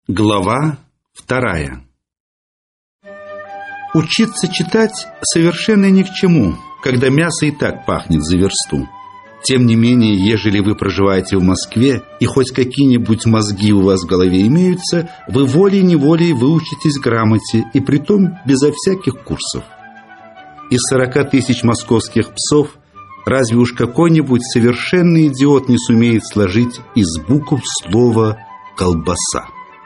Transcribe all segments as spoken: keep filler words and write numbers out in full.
Глава вторая. Учиться читать совершенно ни к чему, когда мясо и так пахнет за версту. Тем не менее, ежели вы проживаете в Москве и хоть какие-нибудь мозги у вас в голове имеются, вы волей-неволей выучитесь грамоте, и притом безо всяких курсов. Из сорока тысяч московских псов разве уж какой-нибудь совершенный идиот не сумеет сложить из букв слово «колбаса».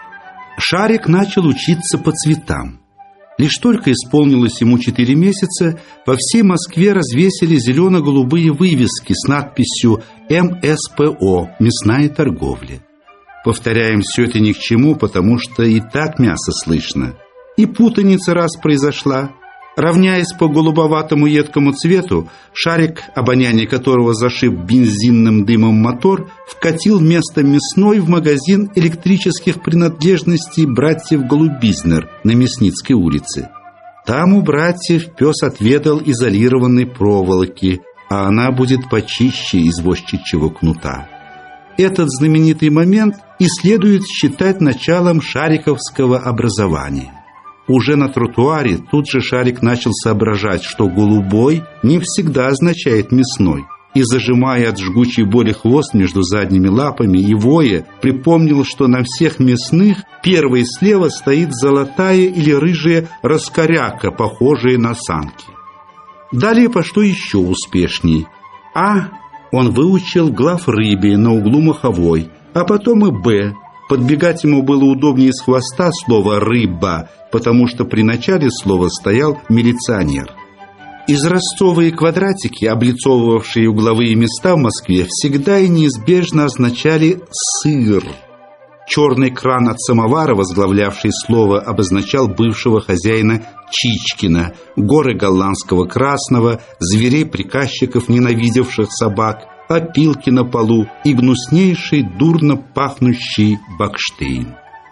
Шарик начал учиться по цветам. Лишь только исполнилось ему четыре месяца, во всей Москве развесили зелено-голубые вывески с надписью эм эс пэ о «Мясная торговля». Повторяем, все это ни к чему, потому что и так мясо слышно. И путаница раз произошла. Равняясь по голубоватому едкому цвету, Шарик, обоняние которого зашиб бензинным дымом мотор, вкатил вместо мясной в магазин электрических принадлежностей братьев Голубизнер на Мясницкой улице. Там у братьев пес отведал изолированной проволоки, а она будет почище извозчичьего кнута. Этот знаменитый момент и следует считать началом шариковского образования. Уже на тротуаре тут же Шарик начал соображать, что голубой не всегда означает мясной, и, зажимая от жгучей боли хвост между задними лапами и воя, припомнил, что на всех мясных первой слева стоит золотая или рыжая раскоряка, похожая на санки. Далее пошло еще успешней. А он выучил главрыбе на углу Маховой, а потом и Б. Подбегать ему было удобнее с хвоста слова «рыба», потому что при начале слова стоял милиционер. Изразцовые квадратики, облицовывавшие угловые места в Москве, всегда и неизбежно означали «сыр». Черный кран от самовара, возглавлявший слово, обозначал бывшего хозяина Чичкина, горы голландского красного, зверей-приказчиков, ненавидевших собак, опилки на полу и гнуснейший, дурно пахнущий Бакштейн.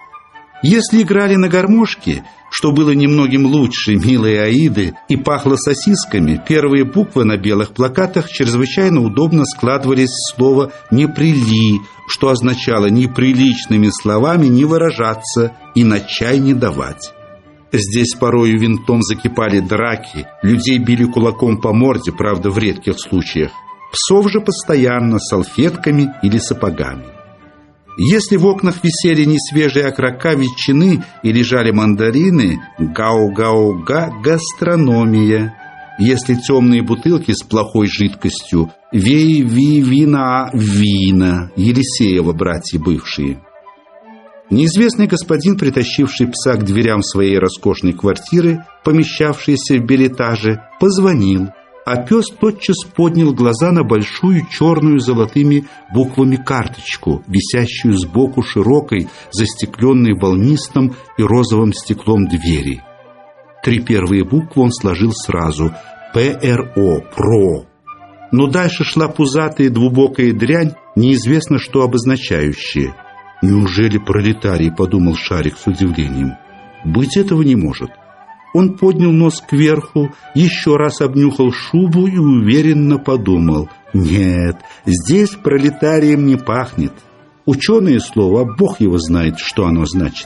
Если играли на гармошке, что было немногим лучше милой Аиды, и пахло сосисками, первые буквы на белых плакатах чрезвычайно удобно складывались в слово «неприли», что означало неприличными словами не выражаться и на чай не давать. Здесь порою винтом закипали драки, людей били кулаком по морде, правда, в редких случаях. Псов же постоянно салфетками или сапогами. Если в окнах висели несвежие окрока ветчины и лежали мандарины, гау-гау-га – гастрономия. Если темные бутылки с плохой жидкостью, вей-ви-вина вина, Елисеева братья бывшие. Неизвестный господин, притащивший пса к дверям своей роскошной квартиры, помещавшейся в бельэтаже, позвонил. А пес тотчас поднял глаза на большую черную золотыми буквами карточку, висящую сбоку широкой, застекленной волнистым и розовым стеклом двери. Три первые буквы он сложил сразу – пэ эр о, про. Но дальше шла пузатая двубокая дрянь, неизвестно что обозначающая. «Неужели пролетарий?» – подумал Шарик с удивлением. «Быть этого не может». Он поднял нос кверху, еще раз обнюхал шубу и уверенно подумал: «Нет, здесь пролетарием не пахнет. Ученое слово, бог его знает, что оно значит».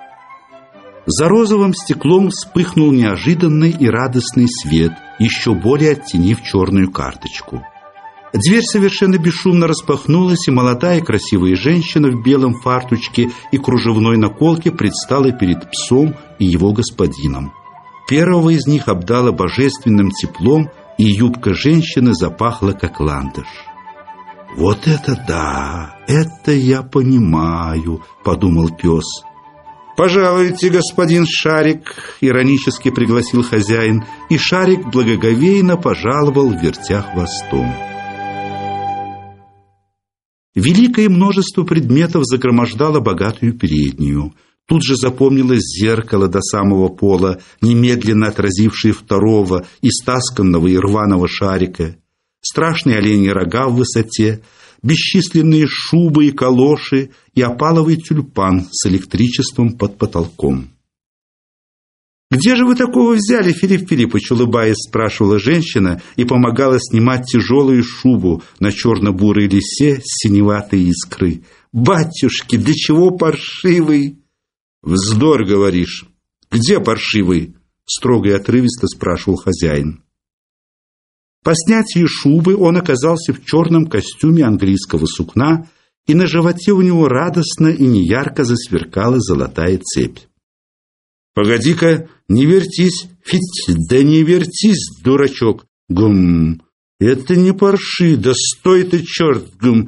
За розовым стеклом вспыхнул неожиданный и радостный свет, еще более оттенив черную карточку. Дверь совершенно бесшумно распахнулась, и молодая красивая женщина в белом фартучке и кружевной наколке предстала перед псом и его господином. Первого из них обдало божественным теплом, и юбка женщины запахла, как ландыш. «Вот это да! Это я понимаю!» — подумал пес. «Пожалуйте, господин Шарик!» — иронически пригласил хозяин, и Шарик благоговейно пожаловал, вертя хвостом. Великое множество предметов загромождало богатую переднюю. Тут же запомнилось зеркало до самого пола, немедленно отразившее второго, истасканного и рваного Шарика, страшные оленьи рога в высоте, бесчисленные шубы и калоши и опаловый тюльпан с электричеством под потолком. «Где же вы такого взяли, Филипп Филиппович?» — улыбаясь, спрашивала женщина и помогала снимать тяжелую шубу на черно-бурой лисе с синеватой искрой. «Батюшки, для чего паршивый?» «Вздор, говоришь. Где паршивый?» — строго и отрывисто спрашивал хозяин. По снятии шубы он оказался в черном костюме английского сукна, и на животе у него радостно и неярко засверкала золотая цепь. «Погоди-ка, не вертись, фить, да не вертись, дурачок, гум, это не парши, да стой ты, черт, гум,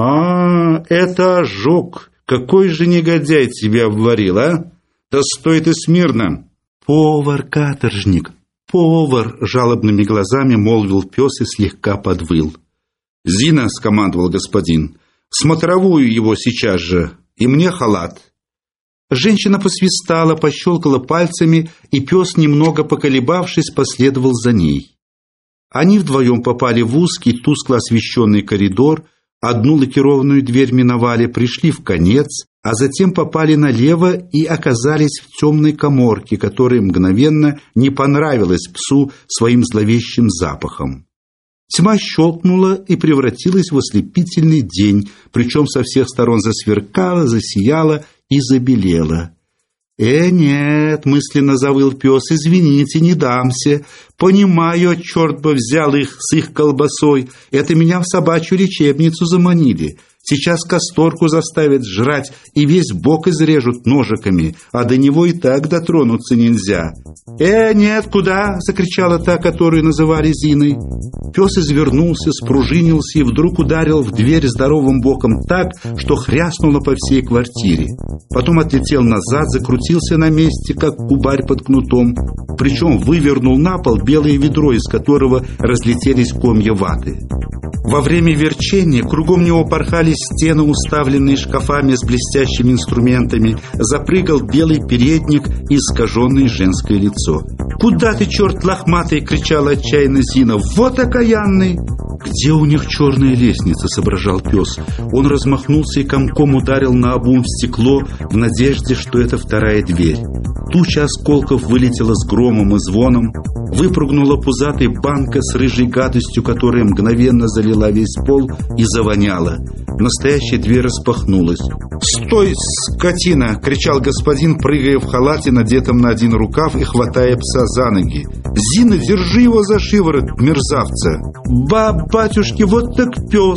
а, это ожог, какой же негодяй тебя обварил, а? Да стой ты смирно!» «Повар, каторжник, повар!» — жалобными глазами молвил пес и слегка подвыл. «Зина!» — скомандовал господин. «В смотровую его сейчас же, и мне халат!» Женщина посвистала, пощелкала пальцами, и пес, немного поколебавшись, последовал за ней. Они вдвоем попали в узкий, тускло освещенный коридор, одну лакированную дверь миновали, пришли в конец, а затем попали налево и оказались в темной каморке, которая мгновенно не понравилась псу своим зловещим запахом. Тьма щелкнула и превратилась в ослепительный день, причем со всех сторон засверкала, засияла и забелела. «Э, нет!» — мысленно завыл пес. «Извините, не дамся. Понимаю, черт бы взял их с их колбасой. Это меня в собачью лечебницу заманили. Сейчас касторку заставят жрать и весь бок изрежут ножиками, а до него и так дотронуться нельзя». «Э, нет, куда?» — закричала та, которую называли Зиной. Пес извернулся, спружинился и вдруг ударил в дверь здоровым боком так, что хряснуло по всей квартире. Потом отлетел назад, закрутился на месте, как кубарь под кнутом, причем вывернул на пол белое ведро, из которого разлетелись комья ваты. Во время верчения кругом него порхали стены, уставленные шкафами с блестящими инструментами, запрыгал белый передник и искаженное женское лицо. «Куда ты, черт лохматый?» — кричала отчаянно Зина. «Вот окаянный!» «Где у них черная лестница?» — соображал пес. Он размахнулся и комком ударил наобум в стекло в надежде, что это вторая дверь. Туча осколков вылетела с громом и звоном, выпрыгнула пузатая банка с рыжей гадостью, которая мгновенно залила весь пол и завоняла. Настоящая дверь распахнулась. «Стой, скотина!» — кричал господин, прыгая в халате, надетом на один рукав, и хватая пса за ноги. «Зина, держи его за шиворот, мерзавца!» «Ба, батюшки, вот так пес!»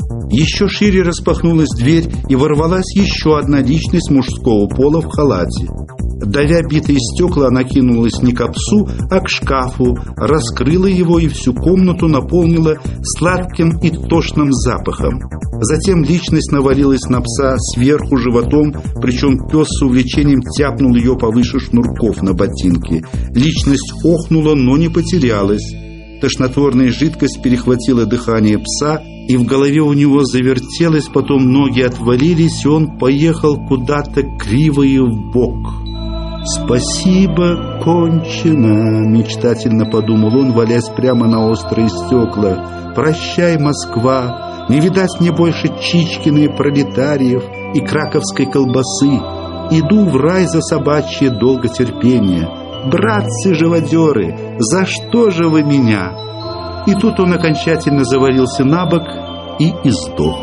Еще шире распахнулась дверь, и ворвалась еще одна личность мужского пола в халате. Давя битые стекла, она кинулась не к псу, а к шкафу, раскрыла его и всю комнату наполнила сладким и тошным запахом. Затем личность навалилась на пса сверху животом, причем пес с увлечением тяпнул ее повыше шнурков на ботинке. Личность охнула, но не потерялась. Тошнотворная жидкость перехватила дыхание пса, и в голове у него завертелось, потом ноги отвалились, и он поехал куда-то криво и вбок. «Спасибо, кончено!» — мечтательно подумал он, валясь прямо на острые стекла. «Прощай, Москва! Не видать мне больше Чичкина и пролетариев и краковской колбасы. Иду в рай за собачье долготерпение. Братцы-живодеры, за что же вы меня?» И тут он окончательно завалился на бок и издох.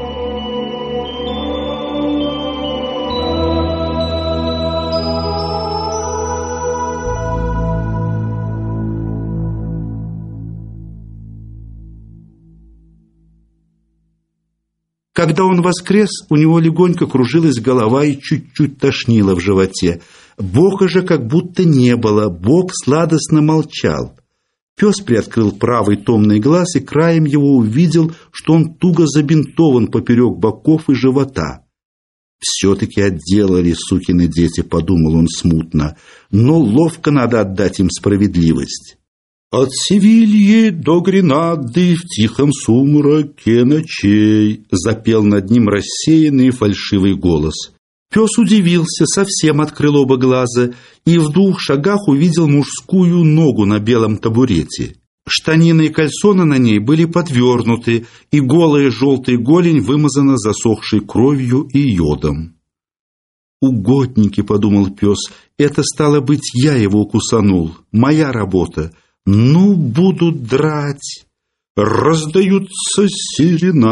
Когда он воскрес, у него легонько кружилась голова и чуть-чуть тошнило в животе. Бога же как будто не было, Бог сладостно молчал. Пес приоткрыл правый томный глаз и краем его увидел, что он туго забинтован поперек боков и живота. «Все-таки отделали, сукины дети», — подумал он смутно, «но ловко надо отдать им справедливость». «От Севильи до Гренады в тихом сумраке ночей», — запел над ним рассеянный фальшивый голос. Пес удивился, совсем открыл оба глаза и в двух шагах увидел мужскую ногу на белом табурете. Штанины и кальсоны на ней были подвернуты, и голая желтая голень вымазана засохшей кровью и йодом. «Угодники», — подумал пес, — «это, стало быть, я его кусанул, моя работа. Ну, будут драть». Раздаются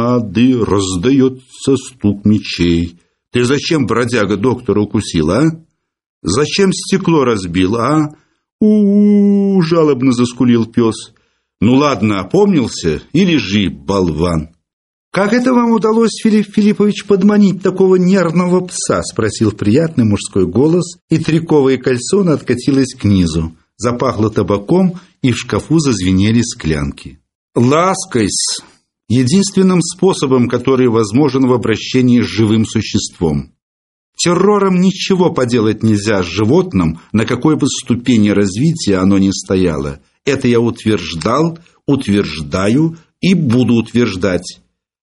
серенады, раздается стук мечей. «Ты зачем, бродяга, доктора укусил, а?» Зачем стекло разбил, а? У-у-у, жалобно заскулил пес. Ну ладно, опомнился и лежи, болван. Как это вам удалось, Филипп Филиппович, подманить такого нервного пса? Спросил приятный мужской голос, и триковое кольцо откатилось к низу. Запахло табаком, и в шкафу зазвенели склянки. Лаской-с, единственным способом, который возможен в обращении с живым существом. Террором ничего поделать нельзя с животным, на какой бы ступени развития оно ни стояло. Это я утверждал, утверждаю и буду утверждать.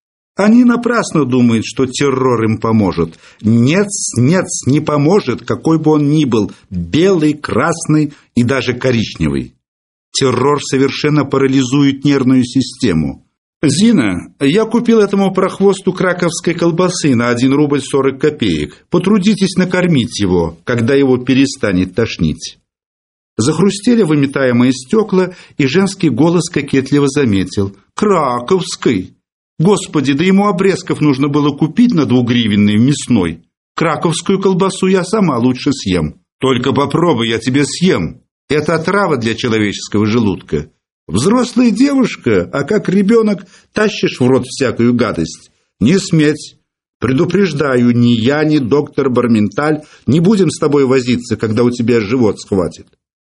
Они напрасно думают, что террор им поможет. Нет, нет, не поможет, какой бы он ни был, белый, красный и даже коричневый. Террор совершенно парализует нервную систему. «Зина, я купил этому прохвосту краковской колбасы на один рубль сорок копеек. Потрудитесь накормить его, когда его перестанет тошнить». Захрустели выметаемые стекла, и женский голос кокетливо заметил: «Краковской! Господи, да ему обрезков нужно было купить на двугривенный мясной. Краковскую колбасу я сама лучше съем. Только попробуй, я тебе съем. Это отрава для человеческого желудка. Взрослая девушка, а как ребенок тащишь в рот всякую гадость. Не сметь. Предупреждаю, ни я, ни доктор Барменталь не будем с тобой возиться, когда у тебя живот схватит.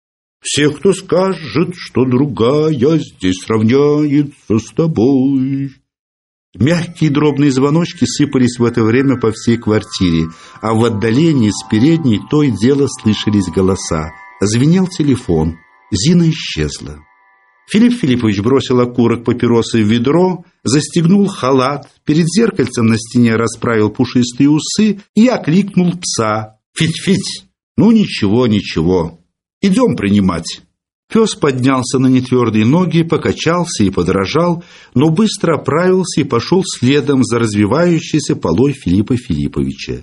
Все, кто скажет, что другая здесь равняется с тобой». Мягкие дробные звоночки сыпались в это время по всей квартире, а в отдалении с передней то и дело слышались голоса. Звенел телефон. Зина исчезла. Филипп Филиппович бросил окурок папиросы в ведро, застегнул халат, перед зеркальцем на стене расправил пушистые усы и окликнул пса. «Фить-фить! Ну ничего, ничего. Идем принимать». Пес поднялся на нетвердые ноги, покачался и подражал, но быстро оправился и пошел следом за развивающейся полой Филиппа Филипповича.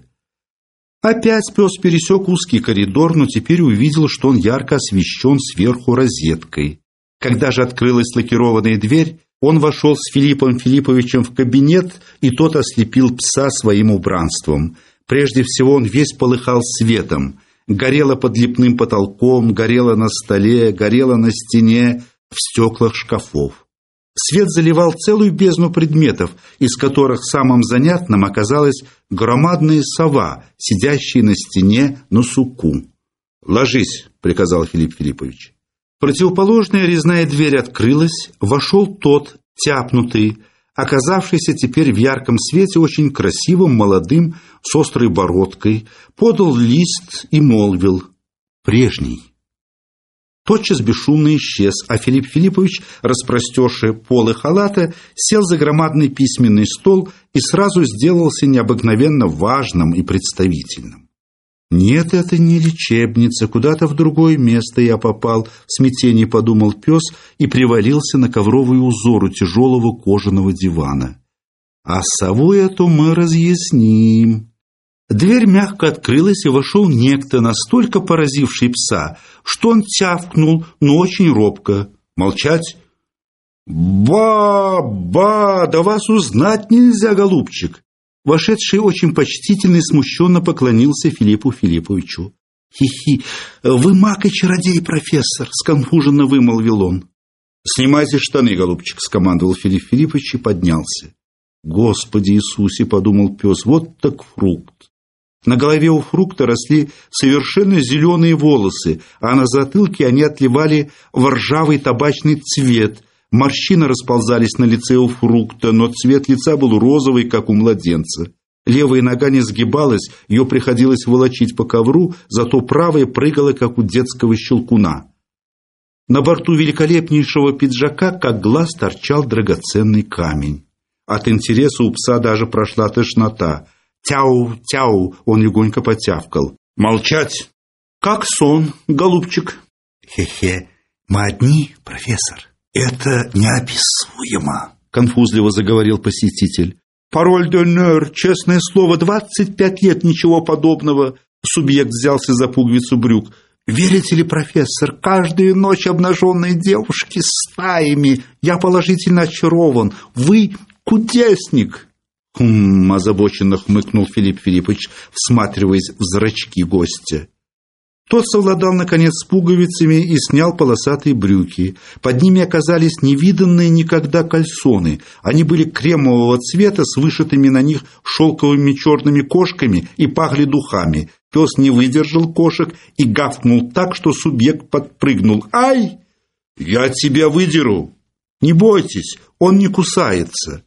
Опять пес пересек узкий коридор, но теперь увидел, что он ярко освещен сверху розеткой. Когда же открылась лакированная дверь, он вошел с Филиппом Филипповичем в кабинет, и тот ослепил пса своим убранством. Прежде всего он весь полыхал светом. Горело под лепным потолком, горело на столе, горело на стене, в стеклах шкафов. Свет заливал целую бездну предметов, из которых самым занятным оказалась громадная сова, сидящая на стене на суку. «Ложись», — приказал Филипп Филиппович. Противоположная резная дверь открылась, вошел тот, тяпнутый, оказавшийся теперь в ярком свете очень красивым, молодым, с острой бородкой, подал лист и молвил: «Прежний». Тотчас бесшумно исчез, а Филипп Филиппович, распростерши полы халата, сел за громадный письменный стол и сразу сделался необыкновенно важным и представительным. «Нет, это не лечебница, куда-то в другое место я попал», — в смятении подумал пес и привалился на ковровый узор у тяжелого кожаного дивана. «А сову эту мы разъясним». Дверь мягко открылась, и вошел некто, настолько поразивший пса, что он тявкнул, но очень робко. «Молчать!» «Ба-ба! Да вас узнать нельзя, голубчик!» Вошедший очень почтительно и смущенно поклонился Филиппу Филипповичу. «Хи-хи! Вы маг и чародей, профессор!» — сконфуженно вымолвил он. «Снимайте штаны, голубчик!» — скомандовал Филипп Филиппович и поднялся. «Господи Иисусе!» — подумал пес. «Вот так фрукт!» На голове у фрукта росли совершенно зеленые волосы, а на затылке они отливали в ржавый табачный цвет. Морщины расползались на лице у фрукта, но цвет лица был розовый, как у младенца. Левая нога не сгибалась, ее приходилось волочить по ковру, зато правая прыгала, как у детского щелкуна. На борту великолепнейшего пиджака, как глаз, торчал драгоценный камень. От интереса у пса даже прошла тошнота. «Тяу, тяу!» — он легонько потявкал. «Молчать!» «Как сон, голубчик!» «Хе-хе, мы одни, профессор. Это неописуемо!» — конфузливо заговорил посетитель. «Пароль д'онер, честное слово, двадцать пять лет ничего подобного!» Субъект взялся за пуговицу брюк. «Верите ли, профессор, каждую ночь обнаженные девушки стаями. Я положительно очарован. Вы кудесник!» «Хм!» — озабоченно хмыкнул Филипп Филиппович, всматриваясь в зрачки гостя. Тот совладал, наконец, с пуговицами и снял полосатые брюки. Под ними оказались невиданные никогда кальсоны. Они были кремового цвета с вышитыми на них шелковыми черными кошками и пахли духами. Пес не выдержал кошек и гавкнул так, что субъект подпрыгнул. «Ай! Я тебя выдеру! Не бойтесь, он не кусается!»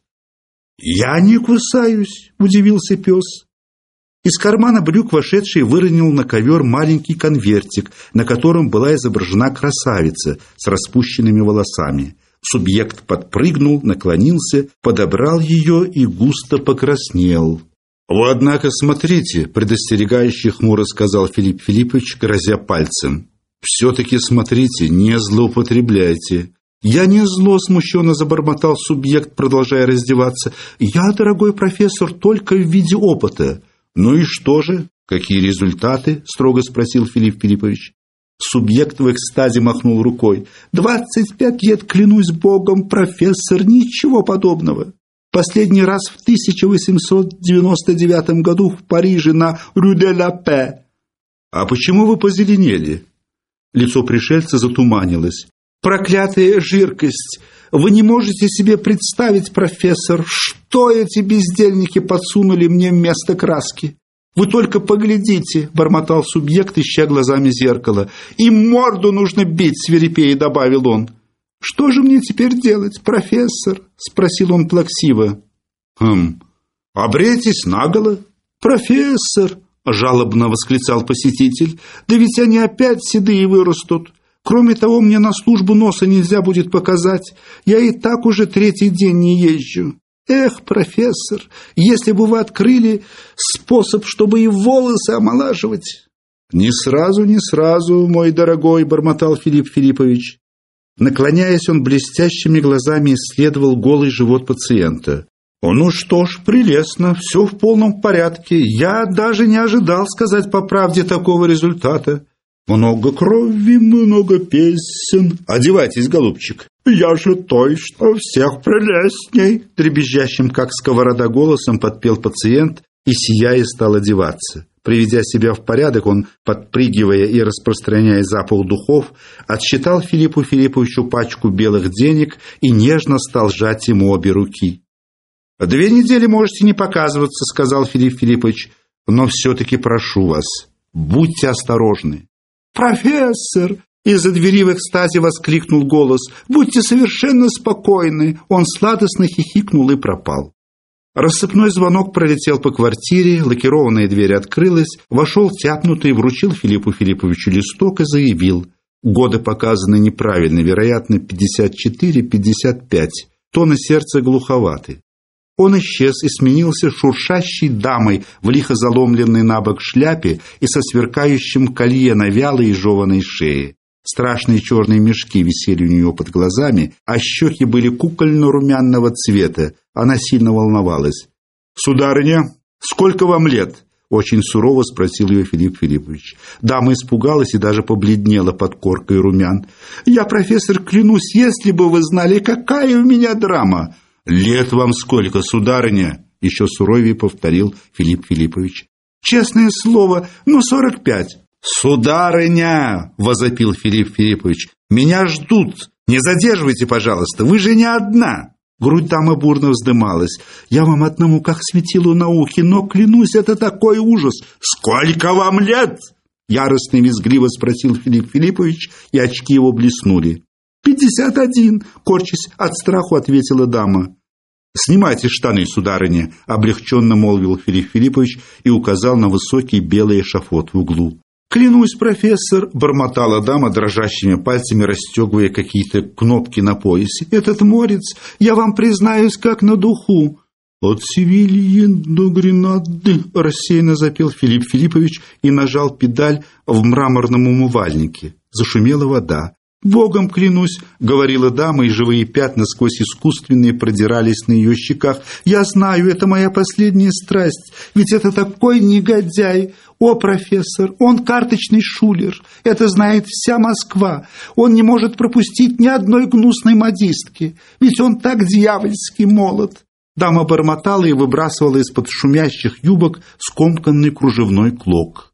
«Я не кусаюсь!» – удивился пес. Из кармана брюк вошедший выронил на ковер маленький конвертик, на котором была изображена красавица с распущенными волосами. Субъект подпрыгнул, наклонился, подобрал ее и густо покраснел. «Вы, однако, смотрите», – предостерегающе хмуро сказал Филипп Филиппович, грозя пальцем. «Все-таки смотрите, не злоупотребляйте». «Я не зло», – смущенно забормотал субъект, продолжая раздеваться. «Я, дорогой профессор, только в виде опыта». «Ну и что же? Какие результаты?» – строго спросил Филипп Филиппович. Субъект в экстазе махнул рукой. «Двадцать пять лет, клянусь богом, профессор, ничего подобного. Последний раз в тысяча восемьсот девяносто девятом году в Париже на Рю-де-ла-Пе». «А почему вы позеленели?» Лицо пришельца затуманилось. «Проклятая жиркость! Вы не можете себе представить, профессор, что эти бездельники подсунули мне вместо краски. Вы только поглядите», – бормотал субъект, ища глазами зеркало. «И морду нужно бить», – свирепея добавил он. «Что же мне теперь делать, профессор?» – спросил он плаксиво. «Хм, обрейтесь наголо». «Профессор», – жалобно восклицал посетитель, – «да ведь они опять седые вырастут. Кроме того, мне на службу носа нельзя будет показать. Я и так уже третий день не езжу. Эх, профессор, если бы вы открыли способ, чтобы и волосы омолаживать». «Не сразу, не сразу, мой дорогой», – бормотал Филипп Филиппович. Наклоняясь, он блестящими глазами исследовал голый живот пациента. «Ну что ж, прелестно, все в полном порядке. Я даже не ожидал, сказать по правде, такого результата. Много крови, много песен. Одевайтесь, голубчик». «Я же той, что всех прелестней», — дребезжащим, как сковорода, голосом подпел пациент и, сияя, стал одеваться. Приведя себя в порядок, он, подпрыгивая и распространяя запах духов, отсчитал Филиппу Филипповичу пачку белых денег и нежно стал сжать ему обе руки. «Две недели можете не показываться», — сказал Филипп Филиппович, «но все-таки прошу вас, будьте осторожны». «Профессор!» — из-за двери в экстазе воскликнул голос. «Будьте совершенно спокойны!» Он сладостно хихикнул и пропал. Рассыпной звонок пролетел по квартире, лакированная дверь открылась, вошел тяпнутый, вручил Филиппу Филипповичу листок и заявил. Годы показаны неправильно, вероятно, пятьдесят четыре — пятьдесят пять. Тоны сердца глуховаты. Он исчез и сменился шуршащей дамой в лихо заломленной на бок шляпе и со сверкающим колье на вялой и жеваной шее. Страшные черные мешки висели у нее под глазами, а щеки были кукольно-румяного цвета. Она сильно волновалась. «Сударыня, сколько вам лет?» – очень сурово спросил ее Филипп Филиппович. Дама испугалась и даже побледнела под коркой румян. «Я, профессор, клянусь, если бы вы знали, какая у меня драма!» «Лет вам сколько, сударыня?» – еще суровее повторил Филипп Филиппович. «Честное слово, ну сорок пять». «Сударыня!» – возопил Филипп Филиппович. «Меня ждут! Не задерживайте, пожалуйста, вы же не одна!» Грудь дамы бурно вздымалась. «Я вам одному как светилу науки, но, клянусь, это такой ужас!» «Сколько вам лет?» – яростно и визгливо спросил Филипп Филиппович, и очки его блеснули. «Пятьдесят один!» – корчась от страху, ответила дама. «Снимайте штаны, сударыня!» – облегченно молвил Филипп Филиппович и указал на высокий белый эшафот в углу. «Клянусь, профессор!» – бормотала дама, дрожащими пальцами расстегивая какие-то кнопки на поясе. «Этот морец, я вам признаюсь, как на духу!» «От Севильи до Гренады!» – рассеянно запел Филипп Филиппович и нажал педаль в мраморном умывальнике. Зашумела вода. «Богом клянусь», — говорила дама, и живые пятна сквозь искусственные продирались на ее щеках. «Я знаю, это моя последняя страсть, ведь это такой негодяй. О, профессор, он карточный шулер, это знает вся Москва. Он не может пропустить ни одной гнусной модистки, ведь он так дьявольски молод». Дама бормотала и выбрасывала из-под шумящих юбок скомканный кружевной клок.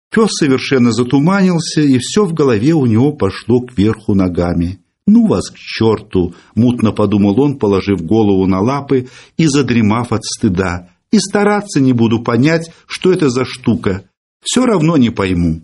Пес совершенно затуманился, и все в голове у него пошло кверху ногами. «Ну вас к черту!» — мутно подумал он, положив голову на лапы и задремав от стыда. «И стараться не буду понять, что это за штука. Все равно не пойму».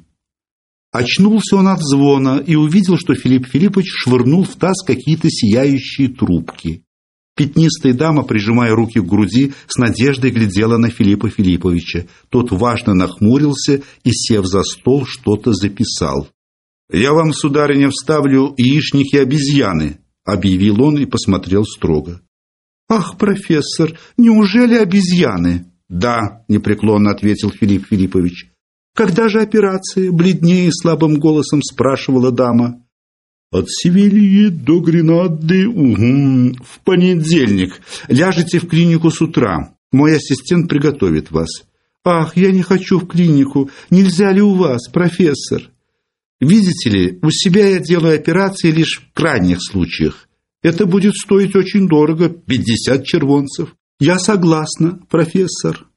Очнулся он от звона и увидел, что Филипп Филиппович швырнул в таз какие-то сияющие трубки. Пятнистая дама, прижимая руки к груди, с надеждой глядела на Филиппа Филипповича. Тот важно нахмурился и, сев за стол, что-то записал. «Я вам, сударыня, вставлю яичники обезьяны», — объявил он и посмотрел строго. «Ах, профессор, неужели обезьяны?» «Да», — непреклонно ответил Филипп Филиппович. «Когда же операция?» — бледнее и слабым голосом спрашивала дама. «От Севильи до Гренады, угу, в понедельник. Ляжете в клинику с утра. Мой ассистент приготовит вас». «Ах, я не хочу в клинику. Нельзя ли у вас, профессор?» «Видите ли, у себя я делаю операции лишь в крайних случаях. Это будет стоить очень дорого, пятьдесят червонцев». «Я согласна, профессор».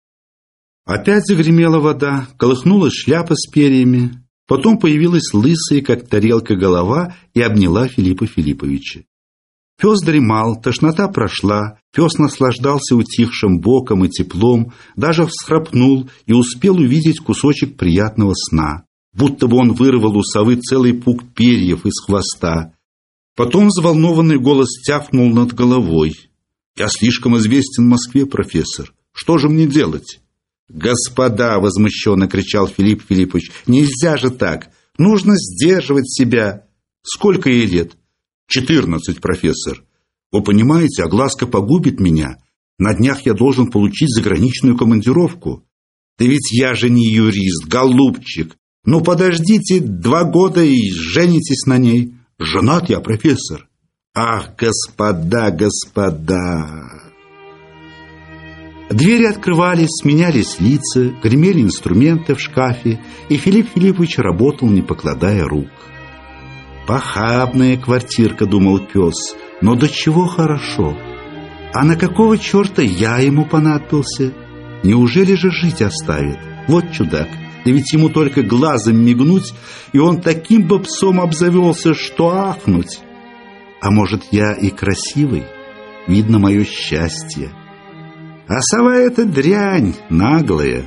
Опять загремела вода, колыхнулась шляпа с перьями. Потом появилась лысая, как тарелка, голова и обняла Филиппа Филипповича. Пес дремал, тошнота прошла, пес наслаждался утихшим боком и теплом, даже всхрапнул и успел увидеть кусочек приятного сна, будто бы он вырвал у совы целый пук перьев из хвоста. Потом взволнованный голос тяфнул над головой. «Я слишком известен в Москве, профессор. Что же мне делать?» «Господа!» — возмущенно кричал Филипп Филиппович. «Нельзя же так! Нужно сдерживать себя!» «Сколько ей лет?» «Четырнадцать, профессор. Вы понимаете, огласка погубит меня. На днях я должен получить заграничную командировку». «Да ведь я же не юрист, голубчик. Ну, подождите два года и женитесь на ней». «Женат я, профессор». «Ах, господа, господа!» Двери открывались, сменялись лица, гремели инструменты в шкафе, и Филипп Филиппович работал, не покладая рук. «Похабная квартирка», — думал пес, — «но до чего хорошо. А на какого черта я ему понадобился? Неужели же жить оставит? Вот чудак, да ведь ему только глазом мигнуть, и он таким бы псом обзавелся, что ахнуть. А может, я и красивый? Видно мое счастье. А сова — это дрянь наглая».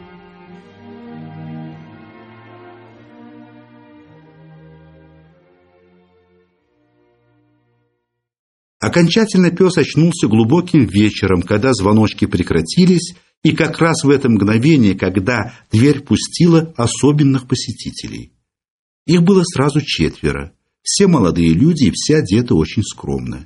Окончательно пес очнулся глубоким вечером, когда звоночки прекратились, и как раз в это мгновение, когда дверь пустила особенных посетителей. Их было сразу четверо, все молодые люди и все одеты очень скромно.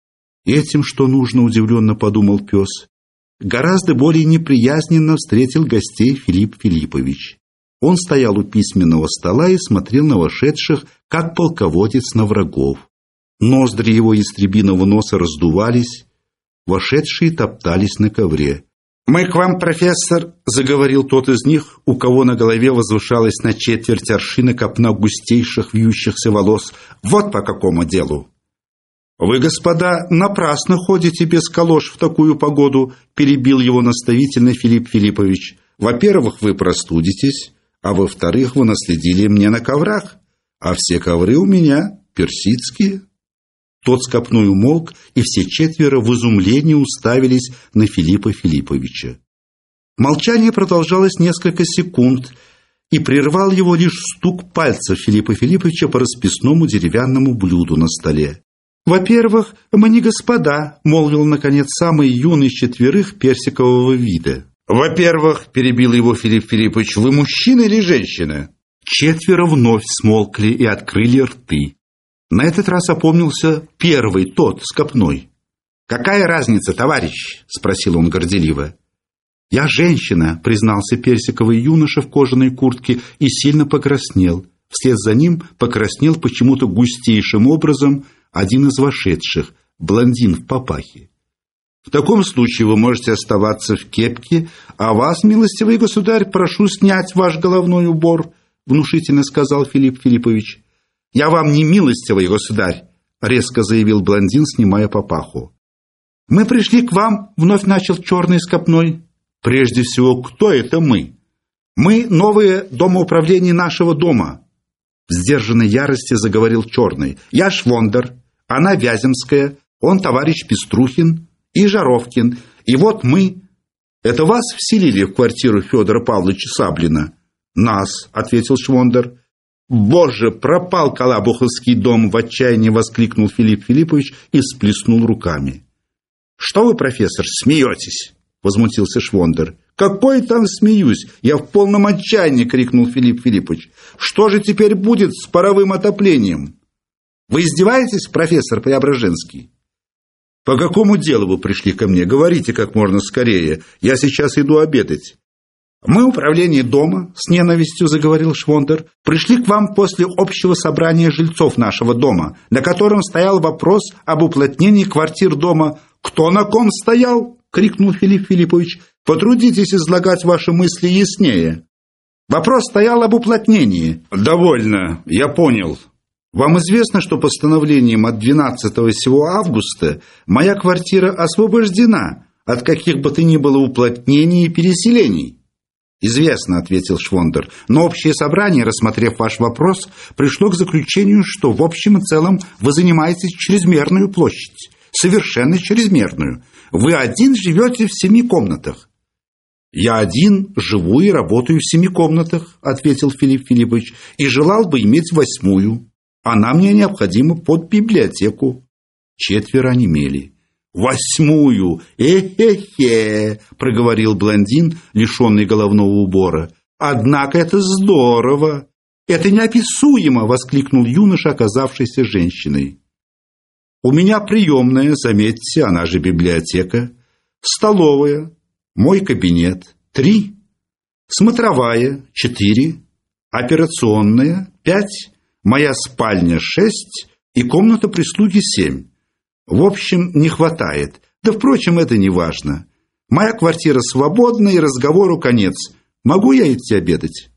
«Этим что нужно?» — удивленно подумал пес. Гораздо более неприязненно встретил гостей Филипп Филиппович. Он стоял у письменного стола и смотрел на вошедших, как полководец на врагов. Ноздри его ястребиного носа раздувались, вошедшие топтались на ковре. «Мы к вам, профессор», — заговорил тот из них, у кого на голове возвышалась на четверть аршина копна густейших вьющихся волос. «Вот по какому делу». «Вы, господа, напрасно ходите без калош в такую погоду», — перебил его наставительно Филипп Филиппович. «Во-первых, вы простудитесь, а во-вторых, вы наследили мне на коврах, а все ковры у меня персидские». Тот с копной умолк, и все четверо в изумлении уставились на Филиппа Филипповича. Молчание продолжалось несколько секунд, и прервал его лишь стук пальцев Филиппа Филипповича по расписному деревянному блюду на столе. «Во-первых, мы не господа», — молвил, наконец, самый юный из четверых персикового вида. «Во-первых», — перебил его Филипп Филиппович, — «вы мужчина или женщина?» Четверо вновь смолкли и открыли рты. На этот раз опомнился первый, тот, с копной. «Какая разница, товарищ?» — спросил он горделиво. «Я женщина», — признался персиковый юноша в кожаной куртке и сильно покраснел. Вслед за ним покраснел почему-то густейшим образом один из вошедших, блондин в папахе. «В таком случае вы можете оставаться в кепке, а вас, милостивый государь, прошу снять ваш головной убор», — внушительно сказал Филипп Филиппович. «Я вам не милостивый государь», — резко заявил блондин, снимая папаху. «Мы пришли к вам», — вновь начал черный с копной. «Прежде всего, кто это мы?» Мы новые домоуправления нашего дома. В сдержанной ярости заговорил Черный. Я Швондер, она Вяземская, он товарищ Пеструхин и Жаровкин. И вот мы... Это вас вселили в квартиру Федора Павловича Саблина? Нас, ответил Швондер. Боже, пропал Калабуховский дом, в отчаянии воскликнул Филипп Филиппович и всплеснул руками. Что вы, профессор, смеетесь? Возмутился Швондер. Какой там смеюсь? Я в полном отчаянии, крикнул Филипп Филиппович. Что же теперь будет с паровым отоплением? Вы издеваетесь, профессор Преображенский? По какому делу вы пришли ко мне? Говорите как можно скорее. Я сейчас иду обедать. Мы, управление дома, с ненавистью заговорил Швондер, пришли к вам после общего собрания жильцов нашего дома, на котором стоял вопрос об уплотнении квартир дома. Кто на ком стоял? Крикнул Филипп Филиппович. Потрудитесь излагать ваши мысли яснее. Вопрос стоял об уплотнении. Довольно, я понял. Вам известно, что постановлением от двенадцатого сего августа моя квартира освобождена от каких бы то ни было уплотнений и переселений? Известно, ответил Швондер, но общее собрание, рассмотрев ваш вопрос, пришло к заключению, что в общем и целом вы занимаете чрезмерную площадь, совершенно чрезмерную. Вы один живете в семи комнатах. «Я один живу и работаю в семи комнатах», — ответил Филипп Филиппович, «и желал бы иметь восьмую. Она мне необходима под библиотеку». Четверо онемели. «Восьмую! Э-хе-хе!» — проговорил блондин, лишенный головного убора. «Однако это здорово! Это неописуемо!» — воскликнул юноша, оказавшийся женщиной. «У меня приемная, заметьте, она же библиотека, столовая, мой кабинет – три, смотровая – четыре, операционная – пять, моя спальня – шесть и комната прислуги – семь. В общем, не хватает. Да, впрочем, это не важно. Моя квартира свободна и разговору конец. Могу я идти обедать?»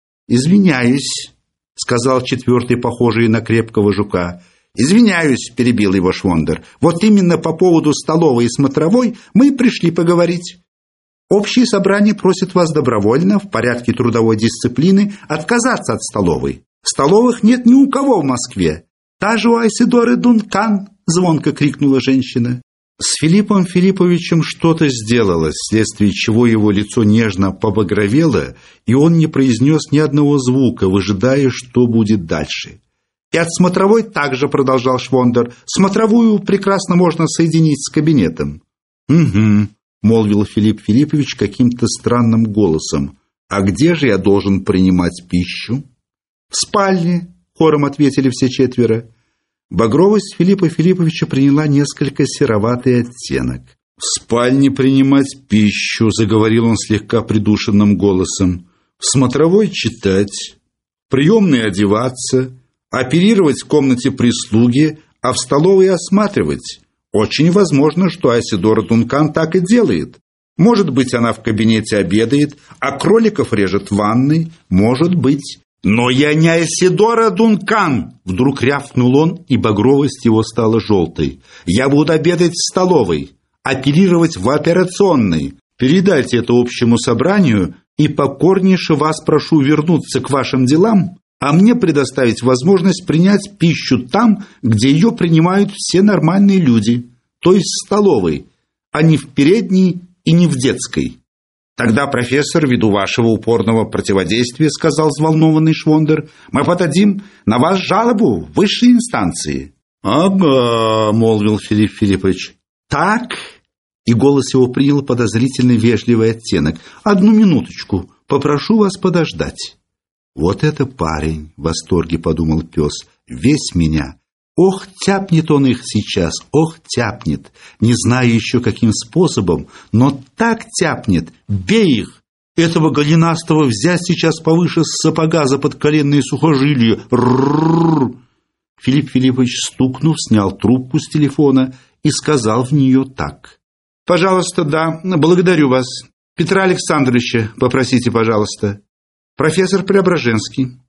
«Извиняюсь», – сказал четвертый, похожий на крепкого жука. «Извиняюсь», – перебил его Швондер. «Вот именно по поводу столовой и смотровой мы и пришли поговорить. Общее собрание просит вас добровольно, в порядке трудовой дисциплины, отказаться от столовой. Столовых нет ни у кого в Москве. Та же у Айседоры Дункан», – звонко крикнула женщина. С Филиппом Филипповичем что-то сделалось, вследствие чего его лицо нежно побагровело, и он не произнес ни одного звука, выжидая, что будет дальше. «И от смотровой также», – продолжал Швондер. «Смотровую прекрасно можно соединить с кабинетом». «Угу», – молвил Филипп Филиппович каким-то странным голосом. «А где же я должен принимать пищу?» «В спальне», – хором ответили все четверо. Багровость Филиппа Филипповича приняла несколько сероватый оттенок. «В спальне принимать пищу», – заговорил он слегка придушенным голосом. «В смотровой читать, в приемной одеваться, оперировать в комнате прислуги, а в столовой осматривать. Очень возможно, что Айседора Дункан так и делает. Может быть, она в кабинете обедает, а кроликов режет в ванной. Может быть». «Но я не Айседора Дункан!» Вдруг рявкнул он, и багровость его стала желтой. «Я буду обедать в столовой, оперировать в операционной. Передайте это общему собранию, и покорнейше вас прошу вернуться к вашим делам, а мне предоставить возможность принять пищу там, где ее принимают все нормальные люди, то есть в столовой, а не в передней и не в детской». «Тогда, профессор, ввиду вашего упорного противодействия, — сказал взволнованный Швондер, — мы подадим на вас жалобу в высшей инстанции». «Ага, — молвил Филипп Филиппович. — Так?» И голос его принял подозрительно вежливый оттенок. «Одну минуточку, попрошу вас подождать». «Вот это парень!» — в восторге подумал пес. «Весь меня! Ох, тяпнет он их сейчас, ох, тяпнет! Не знаю еще каким способом, но так тяпнет! Бей их! Этого голенастого взять сейчас повыше с сапога за подколенные сухожилия! Рррррр!» Филипп Филиппович, стукнув, снял трубку с телефона и сказал в нее так. «Пожалуйста, да, благодарю вас. Петра Александровича попросите, пожалуйста. Профессор Преображенский».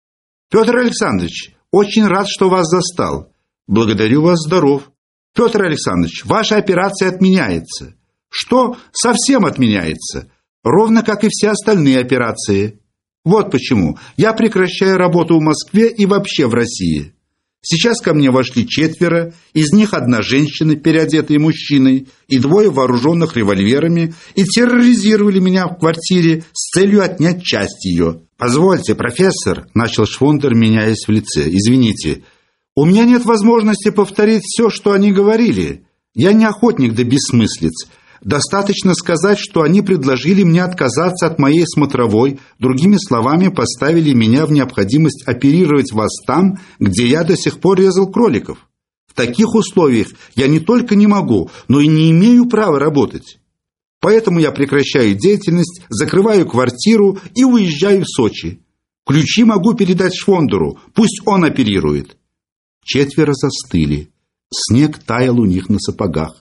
«Петр Александрович, очень рад, что вас застал. Благодарю вас, здоров. Петр Александрович, ваша операция отменяется». «Что? Совсем отменяется?» ровно как и все остальные операции. Вот почему я прекращаю работу в Москве и вообще в России. Сейчас ко мне вошли четверо, из них одна женщина, переодетая мужчиной, и двое вооруженных револьверами, и терроризировали меня в квартире с целью отнять часть ее. «Позвольте, профессор», — начал Швондер, меняясь в лице, — «извините, у меня нет возможности повторить все, что они говорили. Я не охотник до бессмыслиц. Достаточно сказать, что они предложили мне отказаться от моей смотровой, другими словами, поставили меня в необходимость оперировать вас там, где я до сих пор резал кроликов. В таких условиях я не только не могу, но и не имею права работать. Поэтому я прекращаю деятельность, закрываю квартиру и уезжаю в Сочи. Ключи могу передать Швондеру, пусть он оперирует». Четверо застыли. Снег таял у них на сапогах.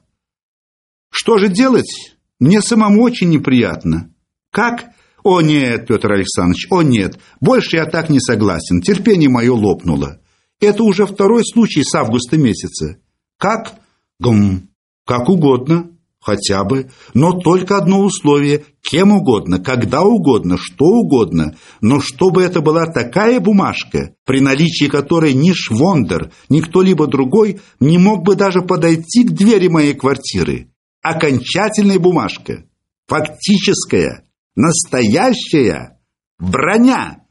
«Что же делать? Мне самому очень неприятно». «Как? О нет, Петр Александрович, о нет, больше я так не согласен, терпение мое лопнуло. Это уже второй случай с августа месяца». «Как?» «Гм, как угодно, хотя бы, но только одно условие, кем угодно, когда угодно, что угодно, но чтобы это была такая бумажка, при наличии которой ни Швондер, ни кто-либо другой не мог бы даже подойти к двери моей квартиры. Окончательная бумажка, фактическая, настоящая, броня,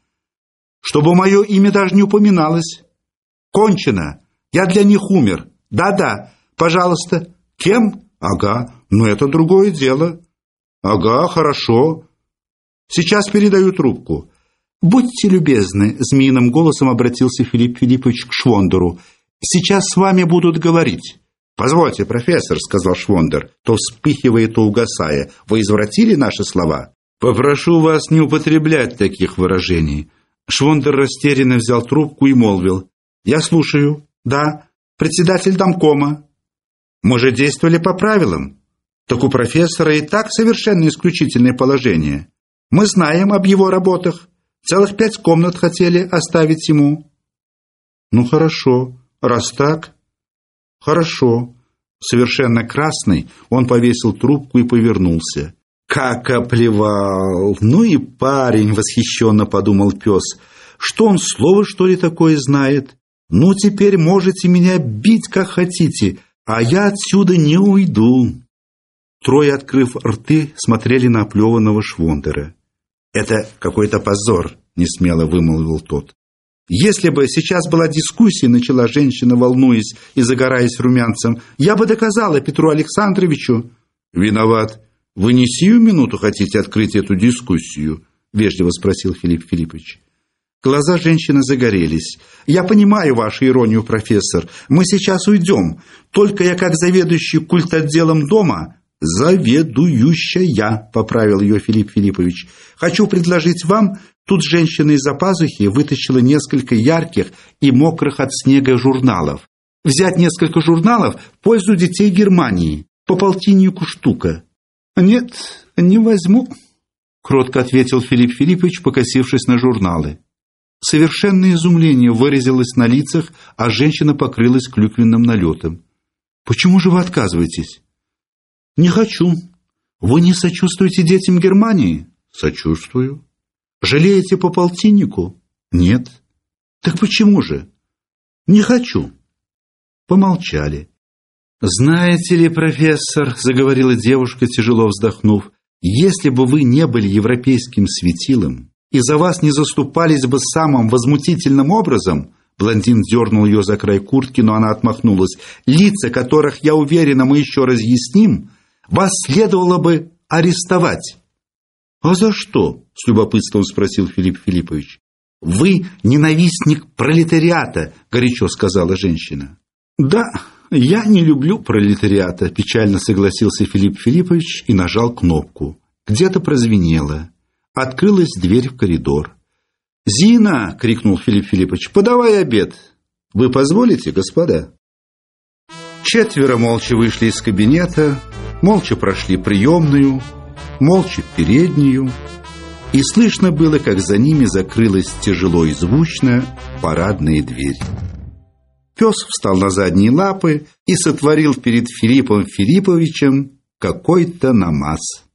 чтобы мое имя даже не упоминалось. Кончено, я для них умер. Да-да, пожалуйста. Кем? Ага, но это другое дело. Ага, хорошо. Сейчас передаю трубку. Будьте любезны, змеиным голосом обратился Филипп Филиппович к Швондеру. Сейчас с вами будут говорить. «Позвольте, профессор», — сказал Швондер, то вспыхивая, то угасая, — «вы извратили наши слова?» «Попрошу вас не употреблять таких выражений». Швондер растерянно взял трубку и молвил: «Я слушаю. Да, председатель домкома. Мы же действовали по правилам. Так у профессора и так совершенно исключительное положение. Мы знаем об его работах. Целых пять комнат хотели оставить ему». «Ну хорошо, раз так...» «Хорошо». Совершенно красный, он повесил трубку и повернулся. «Как оплевал! Ну и парень!» — восхищенно подумал пес. «Что он, слово, что ли, такое знает? Ну, теперь можете меня бить, как хотите, а я отсюда не уйду». Трое, открыв рты, смотрели на оплеванного Швондера. «Это какой-то позор», — несмело вымолвил тот. «Если бы сейчас была дискуссия, — начала женщина, волнуясь и загораясь румянцем, — я бы доказала Петру Александровичу». «Виноват. Вы не сию минуту хотите открыть эту дискуссию?» — вежливо спросил Филипп Филиппович. Глаза женщины загорелись. «Я понимаю вашу иронию, профессор. Мы сейчас уйдем. Только я, как заведующий культотделом дома...» «Заведующая», — поправил ее Филипп Филиппович. «Хочу предложить вам...» Тут женщина из-за пазухи вытащила несколько ярких и мокрых от снега журналов. «Взять несколько журналов в пользу детей Германии. По полтиннику штука». «Нет, не возьму», — кротко ответил Филипп Филиппович, покосившись на журналы. Совершенное изумление выразилось на лицах, а женщина покрылась клюквенным налетом. «Почему же вы отказываетесь?» «Не хочу». «Вы не сочувствуете детям Германии?» «Сочувствую». «Жалеете по полтиннику?» «Нет». «Так почему же?» «Не хочу». Помолчали. «Знаете ли, профессор, — заговорила девушка, тяжело вздохнув, — если бы вы не были европейским светилом и за вас не заступались бы самым возмутительным образом...» Блондин дернул ее за край куртки, но она отмахнулась. «Лица, которых, я уверена, мы еще разъясним, вас следовало бы арестовать». «А за что?» — с любопытством спросил Филипп Филиппович. «Вы ненавистник пролетариата», — горячо сказала женщина. «Да, я не люблю пролетариата», — печально согласился Филипп Филиппович и нажал кнопку. Где-то прозвенело. Открылась дверь в коридор. «Зина!» — крикнул Филипп Филиппович. «Подавай обед!» «Вы позволите, господа?» Четверо молча вышли из кабинета, молча прошли приемную, молча в переднюю, и слышно было, как за ними закрылась тяжело и звучно парадная дверь. Пес встал на задние лапы и сотворил перед Филиппом Филипповичем какой-то намаз.